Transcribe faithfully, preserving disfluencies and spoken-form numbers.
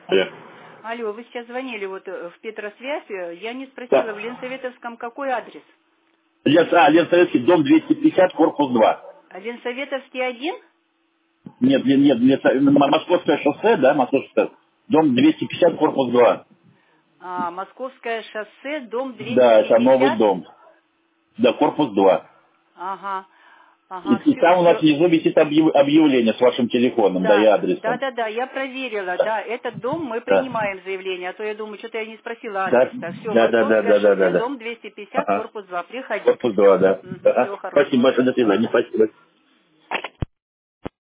Алло. Алло, вы сейчас звонили вот э, в Петросвязь. э, Я не спросила, в Да. Ленсоветовском какой адрес? Лен, а, Ленсоветский, дом двести пятьдесят, корпус два. А Ленсоветовский один? Нет, нет, нет, Ленсо- М- Московское шоссе, да, Московское, дом двести пятьдесят, корпус два. А, Московское шоссе, дом двести Да, это новый пятьдесят. дом. Да, корпус два. Ага, И, ага, и все, там у нас все. внизу висит объяв- объявление с вашим телефоном, да, и Да, да, адресом. да, да, я проверила, да, этот дом мы Да. принимаем заявление, а то я думаю, что-то я не спросила Да, адрес-то. Все, да, да, да, Московское да, да, да, шоссе, да. дом двести пятьдесят, Ага. корпус два, приходите, Корпус все, два, да. угу, Ага. всего Спасибо хорошего. большое, до свидания, спасибо.